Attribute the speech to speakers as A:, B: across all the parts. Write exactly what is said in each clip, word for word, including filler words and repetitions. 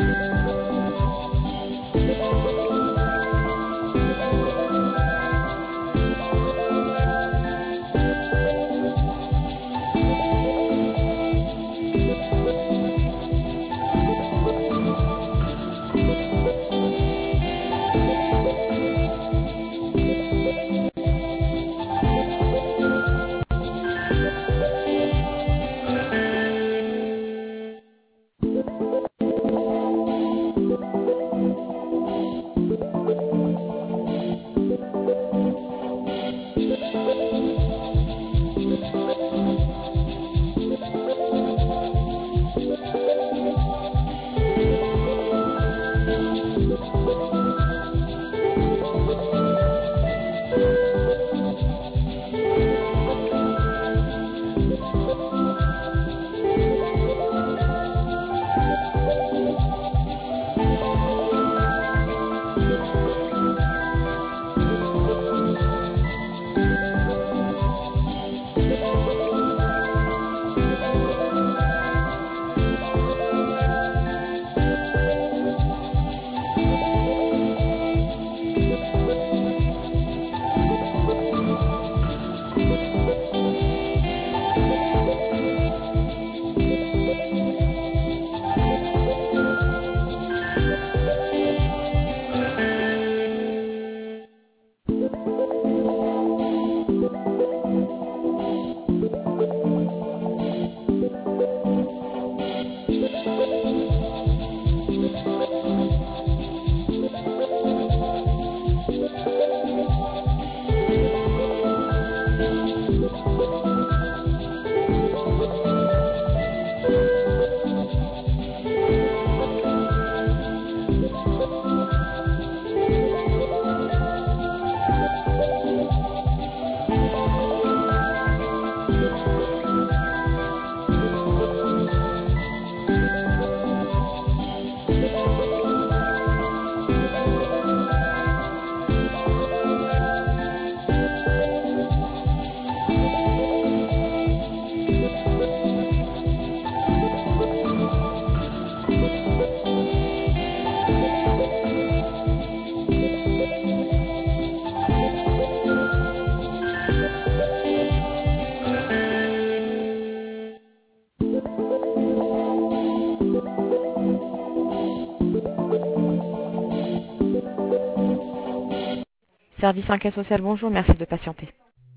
A: Service enquête sociale, bonjour, merci de patienter.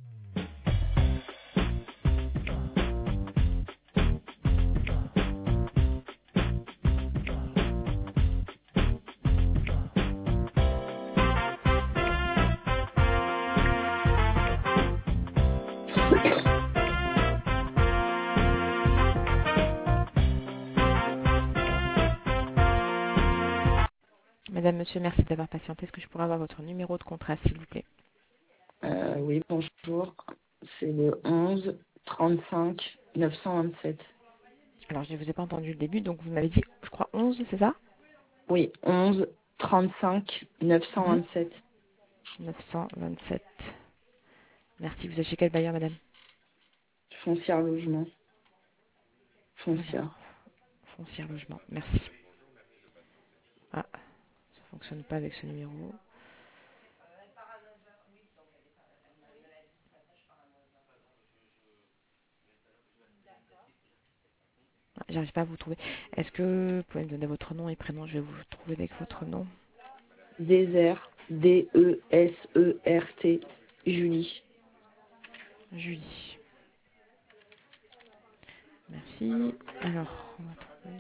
A: Madame, monsieur, merci d'avoir patienté. Est-ce que je pourrais avoir votre numéro de contrat, s'il vous plaît?
B: Euh, oui, bonjour. C'est le onze trente-cinq neuf cent vingt-sept.
A: Alors, je ne vous ai pas entendu le début, donc vous m'avez dit, je crois, onze, c'est ça?
B: Oui, onze trente-cinq neuf cent vingt-sept.
A: neuf cent vingt-sept. Merci. Vous êtes chez quel bailleur, madame?
B: Foncière logement. Foncière.
A: Alors, Foncière logement. Merci. Ah, ça ne fonctionne pas avec ce numéro. Ah, j'arrive pas à vous trouver. Est-ce que vous pouvez me donner votre nom et prénom? Je vais vous trouver avec votre nom.
B: Désert. D E S E R T. Julie.
A: Julie. Merci. Alors, on va trouver.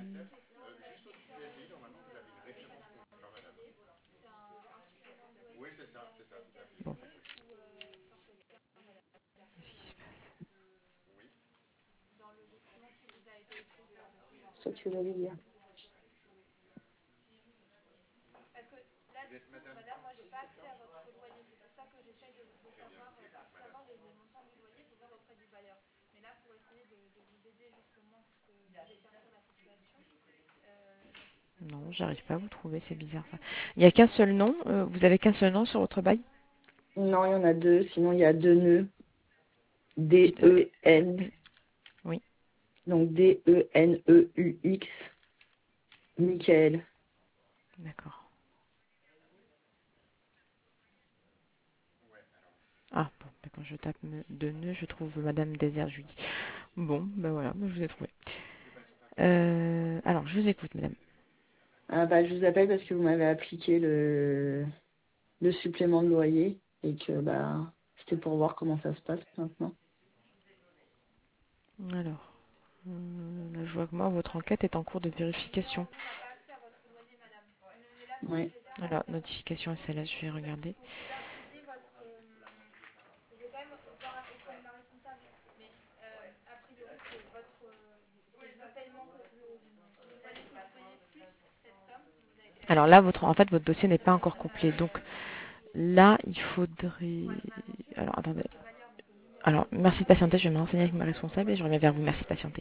A: Bon. Qu'est-ce qui se passe?
B: Ça, tu l'avais dit.
A: Non, j'arrive pas à vous trouver, c'est bizarre ça. Il n'y a qu'un seul nom, euh, vous avez qu'un seul nom sur votre bail?
B: Non, il y en a deux. Sinon, il y a deux nœuds. D E N.
A: Oui.
B: Donc D E N E U X. Michael.
A: D'accord. Ah, bon, ben quand je tape me- de nœuds, je trouve Madame Désert Julie. Bon, ben voilà, ben je vous ai trouvé. Euh, alors, je vous écoute, madame.
B: Ah bah, je vous appelle parce que vous m'avez appliqué le, le supplément de loyer et que bah c'était pour voir comment ça se passe maintenant.
A: Alors, euh, là, je vois que moi, votre enquête est en cours de vérification.
B: Ouais.
A: Alors, notification S L S, je vais regarder. Alors là, votre, en fait, votre dossier n'est pas encore complet. Donc là, il faudrait... Alors, attendez. Alors, merci de patienter. Je vais me renseigner avec ma responsable et je reviens vers vous. Merci de patienter.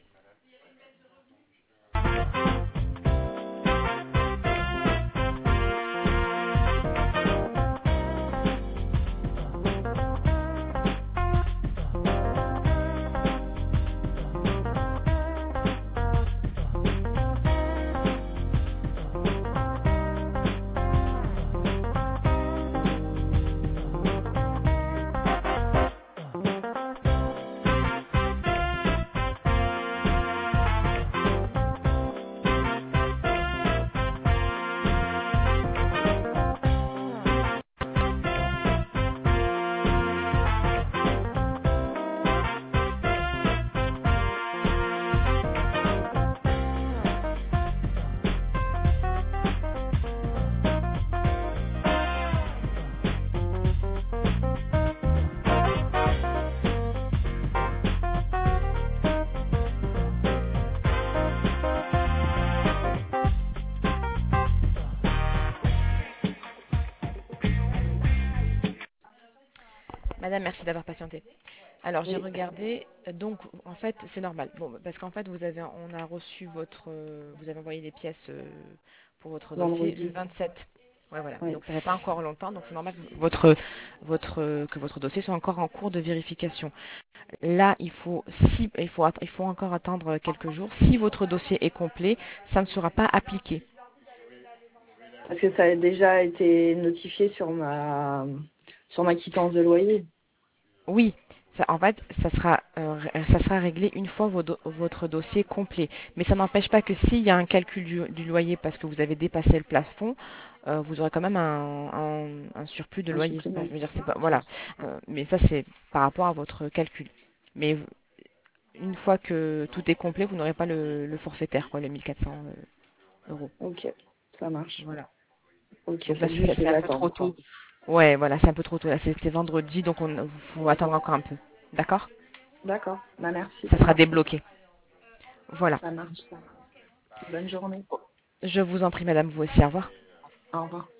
A: Madame, merci d'avoir patienté. Alors, j'ai
B: Oui.
A: regardé. Donc, en fait, c'est normal. Bon, parce qu'en fait, vous avez, on a reçu votre, euh, vous avez envoyé les pièces euh, pour votre dossier le
B: Vendredi.
A: vingt-sept. Ouais, voilà.
B: Oui.
A: Donc, ça fait pas encore longtemps. Donc, c'est normal que votre, votre, euh, que votre dossier soit encore en cours de vérification. Là, il faut, si, il faut, att- il faut encore attendre quelques jours. Si votre dossier est complet, ça ne sera pas appliqué.
B: Parce que ça a déjà été notifié sur ma sur ma quittance de loyer.
A: Oui, ça, en fait, ça sera, euh, ré- ça sera réglé une fois vo- do- votre dossier complet. Mais ça n'empêche pas que s'il y a un calcul du, du loyer parce que vous avez dépassé le plafond, euh, vous aurez quand même un, un- un surplus de
B: Un
A: loyer. Enfin,
B: supplément.
A: je veux dire, c'est pas, voilà. Euh, mais ça, c'est par rapport à votre calcul. Mais v- une fois que tout est complet, vous n'aurez pas le, le forfaitaire, quoi, les mille quatre cents euh, euros.
B: Ok, ça marche.
A: Voilà.
B: Ok,
A: Donc là,
B: faut
A: c'est
B: juste
A: c'est
B: que
A: un peu trop
B: j'attende, quoi.
A: tôt. Ouais, voilà, c'est un peu trop tôt. Là, c'était vendredi, donc on faut attendre encore un peu. D'accord?
B: D'accord. Bah merci.
A: Ça sera débloqué. Voilà.
B: Ça marche. Bonne journée.
A: Je vous en prie, madame, vous aussi. Au revoir.
B: Au revoir.